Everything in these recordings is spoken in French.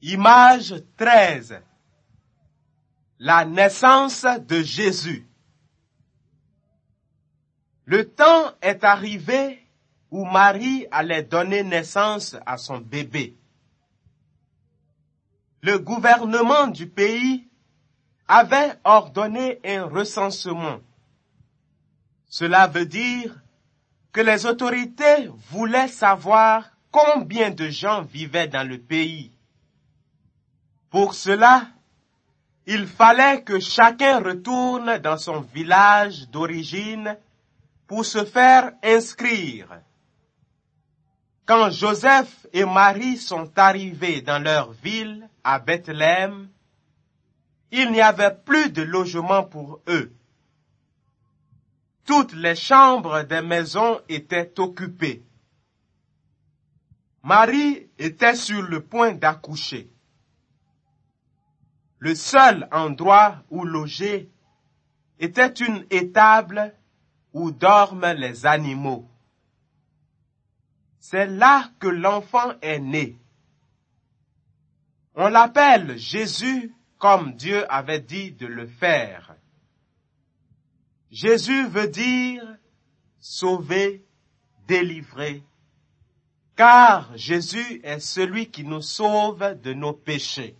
Image 13. La naissance de Jésus. Le temps est arrivé où Marie allait donner naissance à son bébé. Le gouvernement du pays avait ordonné un recensement. Cela veut dire que les autorités voulaient savoir combien de gens vivaient dans le pays. Pour cela, il fallait que chacun retourne dans son village d'origine pour se faire inscrire. Quand Joseph et Marie sont arrivés dans leur ville, à Bethléem, il n'y avait plus de logement pour eux. Toutes les chambres des maisons étaient occupées. Marie était sur le point d'accoucher. Le seul endroit où loger était une étable où dorment les animaux. C'est là que l'enfant est né. On l'appelle Jésus comme Dieu avait dit de le faire. Jésus veut dire sauver, délivrer, car Jésus est celui qui nous sauve de nos péchés.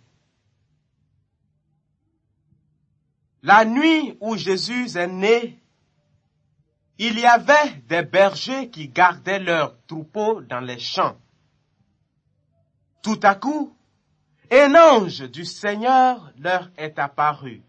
La nuit où Jésus est né, il y avait des bergers qui gardaient leurs troupeaux dans les champs. Tout à coup, un ange du Seigneur leur est apparu.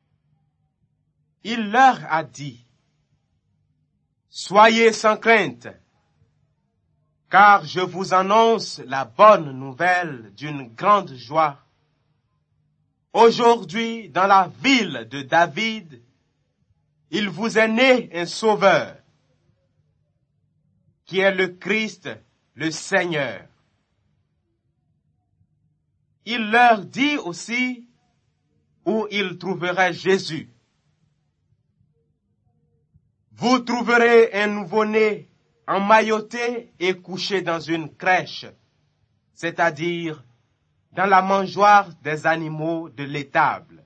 Il leur a dit, « Soyez sans crainte, car je vous annonce la bonne nouvelle d'une grande joie. Aujourd'hui, dans la ville de David, il vous est né un sauveur, qui est le Christ, le Seigneur. » Il leur dit aussi où ils trouveraient Jésus. Vous trouverez un nouveau-né emmailloté et couché dans une crèche, c'est-à-dire dans la mangeoire des animaux de l'étable.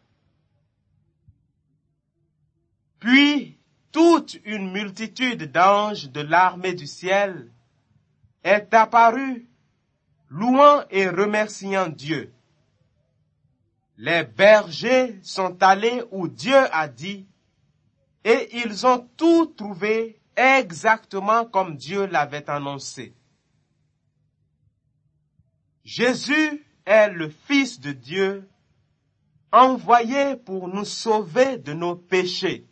Puis, toute une multitude d'anges de l'armée du ciel est apparue, louant et remerciant Dieu. Les bergers sont allés où Dieu a dit, et ils ont tout trouvé exactement comme Dieu l'avait annoncé. Jésus est le Fils de Dieu, envoyé pour nous sauver de nos péchés.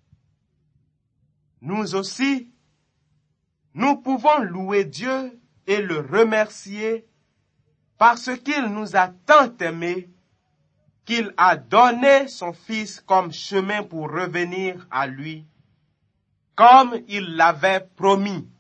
Nous aussi, nous pouvons louer Dieu et le remercier parce qu'il nous a tant aimés qu'il a donné son Fils comme chemin pour revenir à lui, comme il l'avait promis.